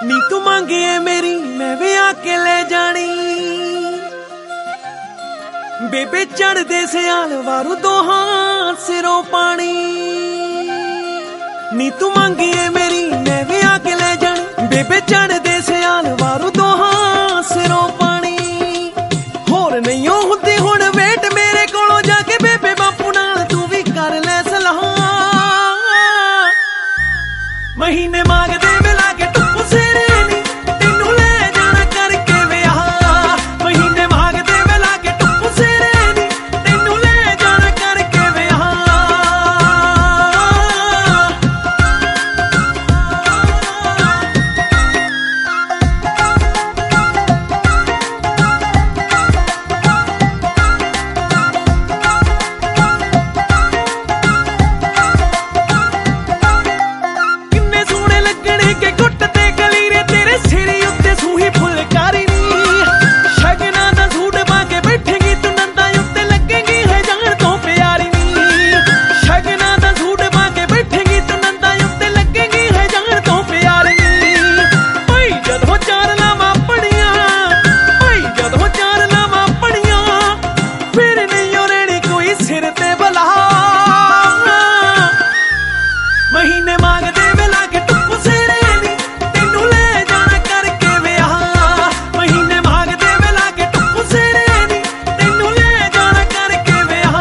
ਨੀ ਤੂੰ ਮੰਗੀਏ ਮੇਰੀ ਮੈਂ ਵਿਆਹ ਕੇ ਲੈ ਜਾਣੀ। ਬੇਬੇ ਚੜਦੇ ਸਿਆਲ ਵਾਰੂ ਦੋਹਾਂ ਸਿਰੋਂ ਪਾਣੀ। ਨੀ ਤੂੰ ਮੰਗੀਏ ਮੇਰੀ ਮੈਂ ਵਿਆਹ ਕੇ ਲੈ ਜਾਣੀ। ਬੇਬੇ ਚੜਦੇ ਸਿਆਲ ਵਾਰੂ ਦੋਹਾਂ ਸਿਰੋਂ ਪਾਣੀ। ਹੋਰ ਨਹੀਂ ਹੁੰਦੀ ਹੁਣ ਵੇਟ ਮੇਰੇ ਕੋਲੋਂ ਜਾ ਕੇ ਬੇਬੇ ਬਾਪੂ ਨਾਲ ਤੂੰ ਵੀ ਕਰ ਲੈ ਸਲਾਹ। ਮਹੀਨੇ ਮੰਗਦੇ ਮਿਲਾ ਕੇ ਟੁੱਪੂ ਸਿਰੇ ਨੀ ਤੈਨੂੰ ਲੈ ਜਾਣਾ ਕਰਕੇ ਵਿਆਹ। ਮਹੀਨੇ ਮੰਗਦੇ ਮਿਲਾ ਕੇ ਟੁੱਪੂ ਸਿਰੇ ਨੀ ਤੈਨੂੰ ਲੈ ਜਾਣਾ ਕਰਕੇ ਵਿਆਹ। ਕਿੰਨੇ ਸੋਹਣੇ ਲੱਗਣੇ ਕਿ ਗੁੱਟ ਤੇ ਕਲੀਰੇ ਤੇਰੇ ਸਿਰੀ ਉੱਤੇ ਸੂਹੀ ਫੁਲਕਾਰੀ ਨੀ। ਸ਼ਗਨਾਂ ਦਾ ਸੂਟ ਪਾ ਕੇ ਬੈਠੇਗੀ ਤੂੰ ਨੰਦਾਂ ਉੱਤੇ ਲੱਗੇਗੀ ਹੈ ਜਾਣ ਤੋਂ ਪਿਆਰੀ ਨੀ। ਸ਼ਗਨਾਂ ਦਾ ਸੂਟ ਪਾ ਕੇ ਬੈਠੇਗੀ ਤੂੰ ਨੰਦਾਂ ਉੱਤੇ ਲੱਗੇਗੀ ਹੈ ਜਾਣ ਤੋਂ ਪਿਆਰੀ ਨੀ। ਭਾਈ ਜਦੋਂ ਚਾਰ ਲਾਵਾਂ ਪੜੀਆਂ, ਭਾਈ ਜਦੋਂ ਚਾਰ ਲਾਵਾਂ ਪੜੀਆਂ ਫਿਰ ਨਹੀਂ ਰਹਿਣੀ ਕੋਈ ਸਿਰ ਤੇ ਬਲਾ। ਮਹੀਨੇ ਮੰਗਦੇ ਮਿਲਾ ਕੇ ਟੁੱਪੂ ਸਿਰੇ ਨੀ ਤੈਨੂੰ ਲੈ ਜਾਣਾ ਕਰਕੇ ਵਿਆਹ। ਮਹੀਨੇ ਮੰਗਦੇ ਮਿਲਾ ਕੇ ਟੁੱਪੂ ਸਿਰੇ ਨੀ ਤੈਨੂੰ ਲੈ ਜਾਣਾ ਕਰਕੇ ਵਿਆਹ।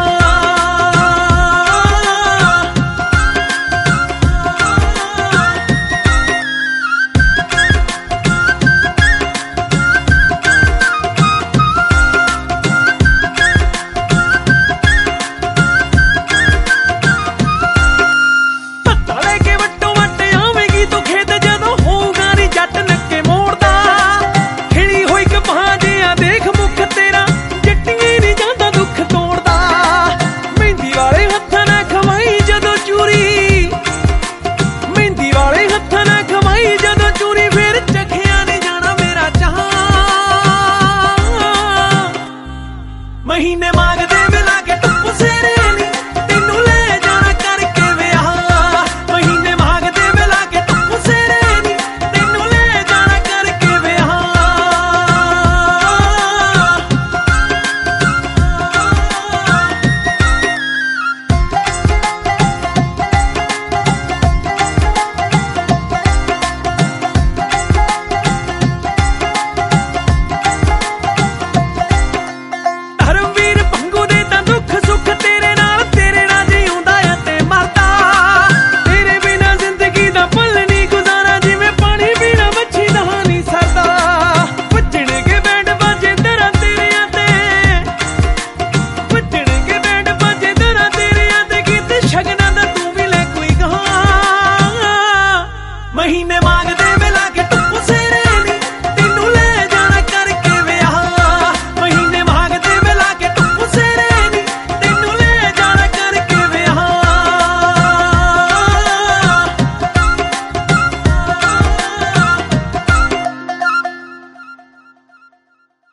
ਧੱਕਾ ਲੈ ਕੇ ਵੱਟੋਂ ਵੱਟ ਆਵੇਂਗੀ ਤੂੰ ਖੇਤ ਜਦੋਂ ਹੋਊਗਾ ਨੀ ਜੱਟ ਨੱਕੇ ਮੋੜਦਾ। ਖਿੜੀ ਹੋਈ ਕਪਾਹ ਜਿਹਾ ਦੇਖ ਮੁੱਖ ਤੇਰਾ ਜੱਟੀਏ ਨੀ ਜਾਂਦਾ ਦੁੱਖ ਤੋੜਦਾ। ਮਹਿੰਦੀ ਵਾਲੇ ਹੱਥਾਂ ਨਾਲ ਖਵਾਈ ਜਦੋਂ ਚੂਰੀ, ਮਹਿੰਦੀ ਵਾਲੇ ਹੱਥਾਂ ਨਾਲ ਖਵਾਈ ਜਦੋਂ ਚੂਰੀ ਫਿਰ ਚਖਿਆ ਨੀ ਜਾਣਾ ਮੇਰਾ ਚਾਹ। ਮਹੀਨੇ ਮੰਗਦੇ ਮਿਲਾ ਕੇ ਟੁੱਪੂ ਸਿਰੇ ਨੀ ਤੈਨੂੰ ਲੈ ਜਾਣਾ ਕਰਕੇ ਵਿਆਹ। ਮਹੀਨੇ ਮੰਗਦੇ ਮਿਲਾ ਕੇ ਟੁੱਪੂ ਸਿਰੇ ਨੀ ਤੈਨੂੰ ਲੈ ਜਾਣਾ ਕਰਕੇ ਵਿਆਹ। ਧਰਮਵੀਰ ਭੰਗੂ ਦੇ ਤਾਂ ਦੁੱਖ ਸੁੱਖ ਤੇਰੇ ਨਾਲ ਜਿਉਂਦਾ ਆ ਤੇ ਮਰਦਾ। ਤੇਰੇ ਬਿਨਾਂ ਜ਼ਿੰਦਗੀ ਦਾ ਪਲ ਨਹੀਂ ਗੁਜ਼ਾਰਾ ਜਿਵੇਂ ਪਾਣੀ ਬਿਨਾਂ ਮੱਛੀ ਦਾ ਨਹੀਂ ਸਰਦਾ। ਵੱਜਣਗੇ ਬੈਂਡ ਬਾਜੇ ਦਰਾਂ ਤੇਰਿਆਂ ਤੇ, ਵੱਜਣਗੇ ਬੈਂਡ ਬਾਜੇ ਦਰਾਂ ਤੇਰਿਆਂ ਤੇ ਗੀਤ ਸ਼ਗਨਾਂ ਦਾ ਤੂੰ ਵੀ ਲੈ ਕੋਈ ਗਾਹ। ਮਹੀਨੇ ਮੰਗ